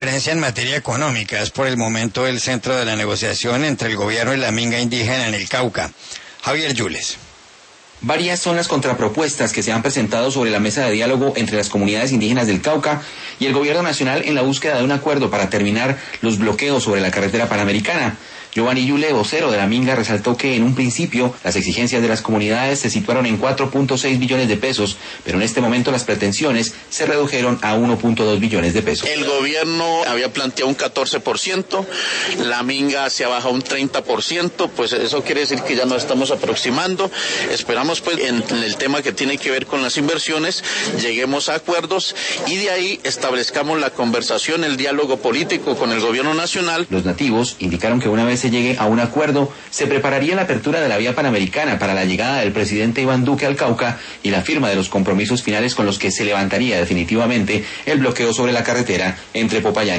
Diferencia en materia económica es por el momento el centro de la negociación entre el gobierno y la minga indígena en el Cauca. Javier Yules. Varias son las contrapropuestas que se han presentado sobre la mesa de diálogo entre las comunidades indígenas del Cauca y el gobierno nacional en la búsqueda de un acuerdo para terminar los bloqueos sobre la carretera panamericana. Giovanni Yule, vocero de la minga, resaltó que en un principio las exigencias de las comunidades se situaron en 4.6 billones de pesos, pero en este momento las pretensiones se redujeron a 1.2 billones de pesos. El gobierno había planteado un 14%, la minga se ha bajado un 30%, pues eso quiere decir que ya nos estamos aproximando. Esperamos pues en el tema que tiene que ver con las inversiones, lleguemos a acuerdos y de ahí establezcamos la conversación, el diálogo político con el gobierno nacional. Los nativos indicaron que una vez se llegue a un acuerdo, se prepararía la apertura de la vía panamericana para la llegada del presidente Iván Duque al Cauca y la firma de los compromisos finales con los que se levantaría definitivamente el bloqueo sobre la carretera entre Popayán